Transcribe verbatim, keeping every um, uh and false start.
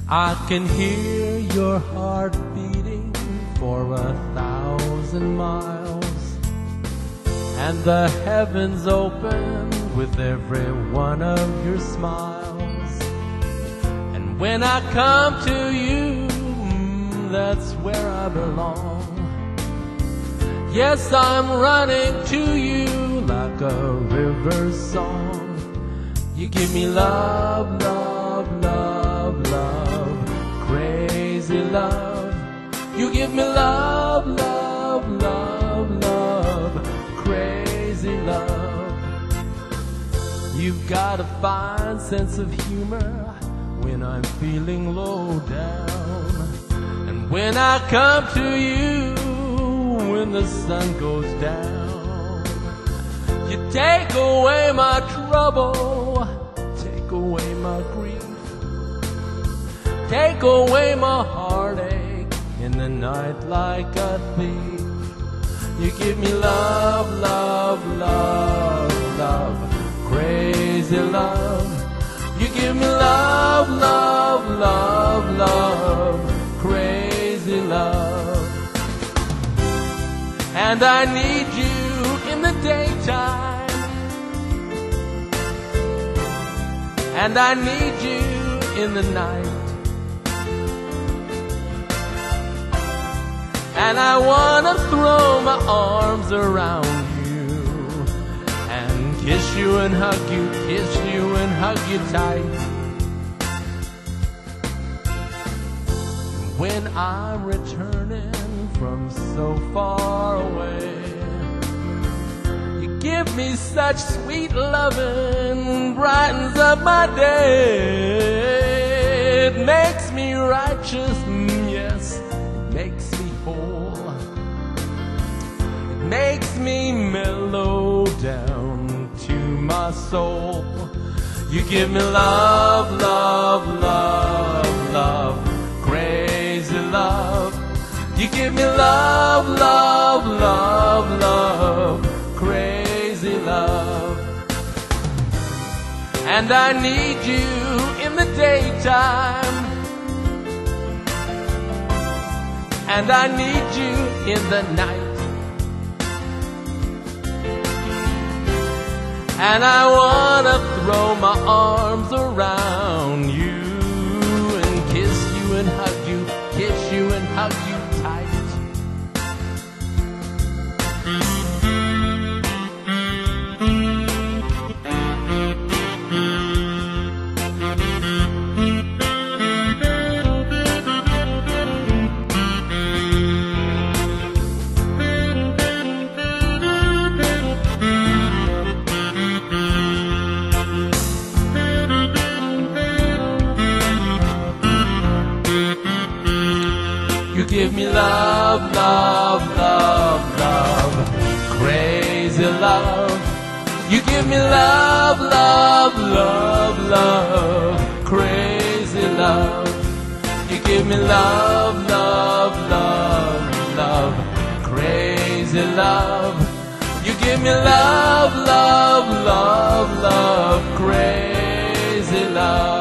I can hear your heart beating for a thousand miles, and the heavens open with every one of your smiles. And when I come to you, mm, that's where I belong. Yes, I'm running to you like a river song. You give me love, love, love, love, crazy love. You give me love, love, love, love, crazy love. You've got a fine sense of humor when I'm feeling low down. And when I come to you, when the sun goes down, you take away my trouble, take away my grief, take away my heartache in the night like a thief. You give me love, love, love, love, crazy love. You give me love, love, love, love, crazy love. And I need you in the daytime, and I need you in the night. And I wanna throw my arms around you and kiss you and hug you, kiss you and hug you tight. When I'm returning from so far away, you give me such sweet loving, brightens up my day. It makes me righteous, mm, yes, it makes me whole. It makes me mellow down to my soul. You give me love, love, love, love, crazy love. You give me love, love, love, love, crazy love. And I need you in the daytime, and I need you in the night. And I wanna throw my arms around you and kiss you and hug you, kiss you and hug you tight. You give me love, love, love, love, crazy love. You give me love, love, love, love, crazy love. You give me love, love, love, love, crazy love. You give me love, love, love, love, crazy love.